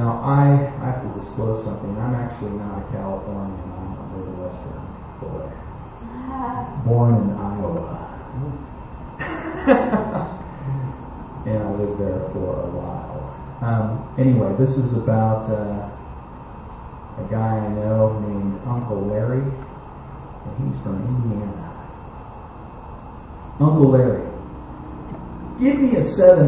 Now, I have to disclose something. I'm actually not a Californian. I'm a Midwestern boy. Born in Iowa. And I lived there for a while. Anyway, this is about a guy I know named Uncle Larry, and he's from Indiana. Uncle Larry, give me a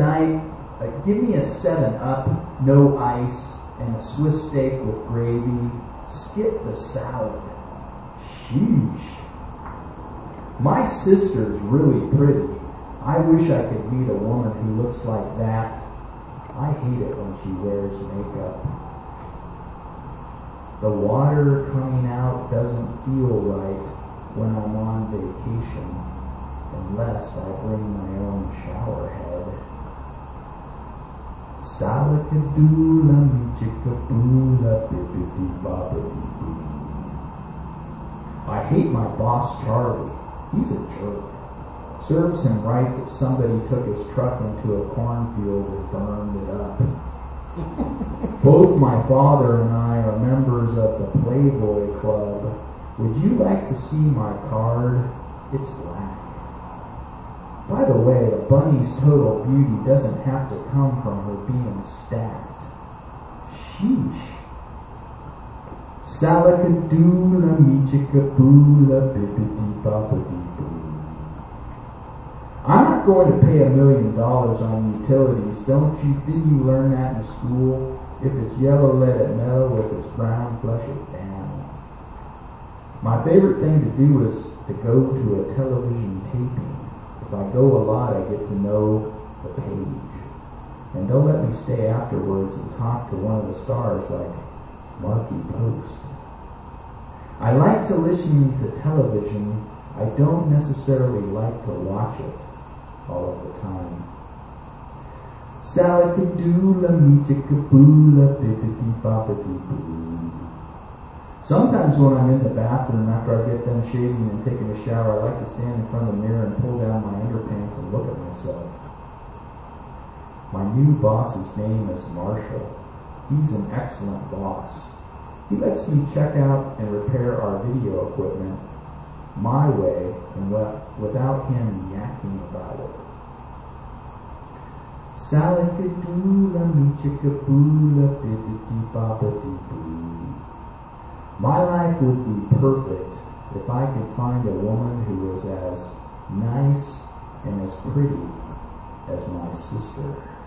7-Up, no ice, and a Swiss steak with gravy. Skip the salad. Sheesh. My sister's really pretty. I wish I could meet a woman who looks like that. I hate it when she wears makeup. The water coming out doesn't feel right when I'm on vacation, unless I bring my own shower head. Salakadoola me chickaboola bippity boppity boo. I hate my boss Charlie. He's a jerk. Serves him right that somebody took his truck into a cornfield and burned it up. Both my father and I are members of the Playboy Club. Would you like to see my card? It's black. By the way, a bunny's total beauty doesn't have to come from her being stacked. Sheesh. Salakadoola me chickaboola bippity boppity boo. I'm not going to pay $1 million on utilities. Didn't you learn that in school? If it's yellow, let it mellow. If it's brown, flush it down. My favorite thing to do is to go to a television taping. If I go a lot, I get to know the page. And don't let me stay afterwards and talk to one of the stars like Marky Post. I like to listen to television. I don't necessarily like to watch it all of the time. Salakadoola me chickaboola bippity boppity boo. Sometimes when I'm in the bathroom after I get done shaving and taking a shower, I like to stand in front of the mirror and pull down my underpants and look at myself. My new boss's name is Marshall. He's an excellent boss. He lets me check out and repair our video equipment my way and without him yakking about it. Salakadoola me chickaboola bippity boppity boo. My life would be perfect if I could find a woman who was as nice and as pretty as my sister.